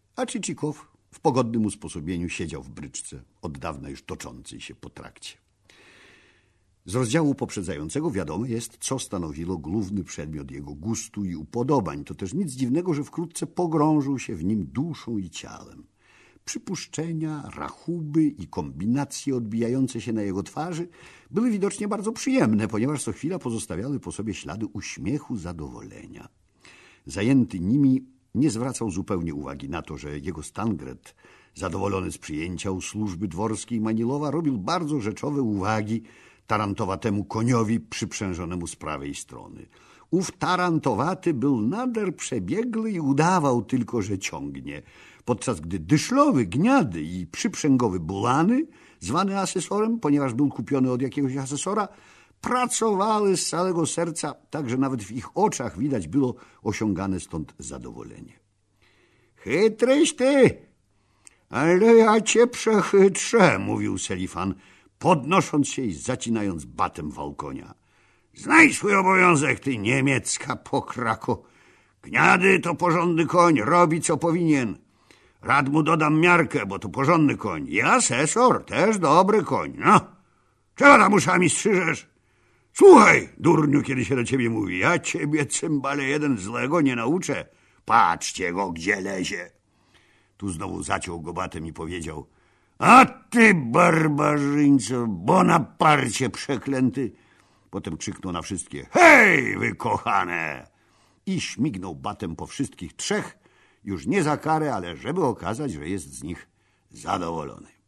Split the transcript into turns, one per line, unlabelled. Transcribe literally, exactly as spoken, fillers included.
A Czycikow w pogodnym usposobieniu siedział w bryczce, od dawna już toczącej się po trakcie. Z rozdziału poprzedzającego wiadome jest, co stanowiło główny przedmiot jego gustu i upodobań. To też nic dziwnego, że wkrótce pogrążył się w nim duszą i ciałem. Przypuszczenia, rachuby i kombinacje odbijające się na jego twarzy były widocznie bardzo przyjemne, ponieważ co chwila pozostawiały po sobie ślady uśmiechu, zadowolenia. Zajęty nimi nie zwracał zupełnie uwagi na to, że jego Stangret, zadowolony z przyjęcia u służby dworskiej Manilowa, robił bardzo rzeczowe uwagi tarantowatemu koniowi przyprzężonemu z prawej strony. Ów tarantowaty był nader przebiegły i udawał tylko, że ciągnie, podczas gdy dyszlowy, gniady i przyprzęgowy Bulany, zwany asesorem, ponieważ był kupiony od jakiegoś asesora, pracowały z całego serca, tak że nawet w ich oczach widać było osiągane stąd zadowolenie. Chytryś ty, ale ja cię przechytrzę, mówił Selifan, podnosząc się i zacinając batem wal konia. Znaj swój obowiązek, ty niemiecka pokrako. Gniady to porządny koń, robi co powinien. Rad mu dodam miarkę, bo to porządny koń. I asesor, też dobry koń. No, czego tam uszami strzyżesz? Słuchaj, durniu, kiedy się do ciebie mówi, ja ciebie, cymbale jeden, złego nie nauczę. Patrzcie go, gdzie lezie. Tu znowu zaciął go batem i powiedział: a ty, barbarzyńco, Bonaparcie przeklęty. Potem krzyknął na wszystkie: hej, wy kochane! I śmignął batem po wszystkich trzech, już nie za karę, ale żeby okazać, że jest z nich zadowolony.